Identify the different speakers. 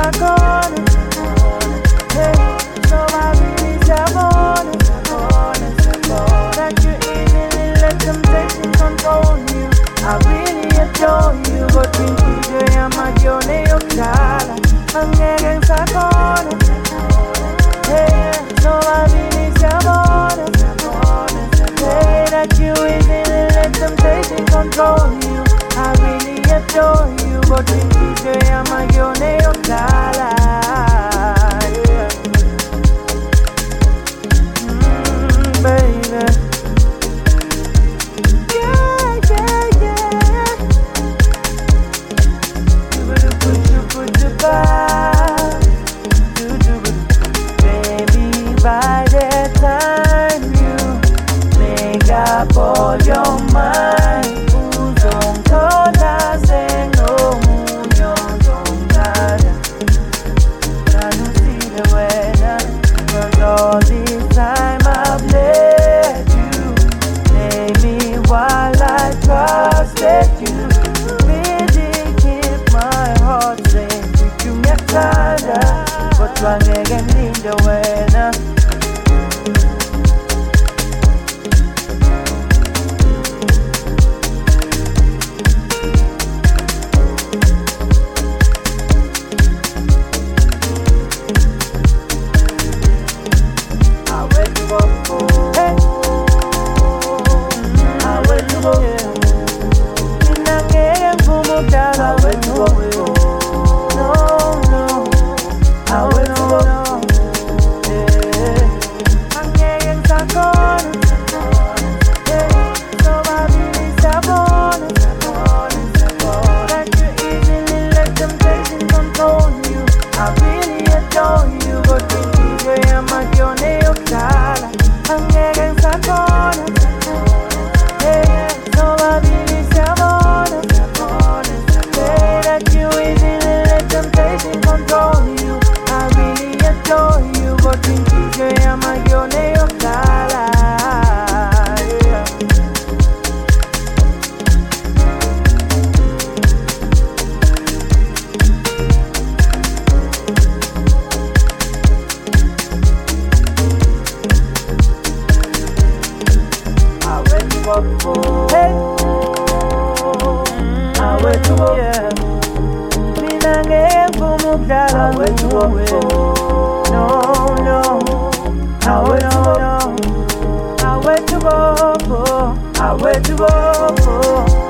Speaker 1: sakona. Hey, so I really sabona. That you easily let temptation control you. I really adore you, but when you am a journey of color, I'm getting sakona. Hey, so I really sabona. Hey, that you easily let temptation control you. I really adore you, but when you am a journey of color. Baby. Baby, by the time you make up all your mind, uzongithola sengomuyozongada. Nganusile wena, 'cause all this time I've let you play me while I trusted you. Really keep my heart safe with you, ngiyakuthanda, kodwa ngeke ngilinde wena. Hey, mina ngeke umdlala wewe. No, no, I went to go,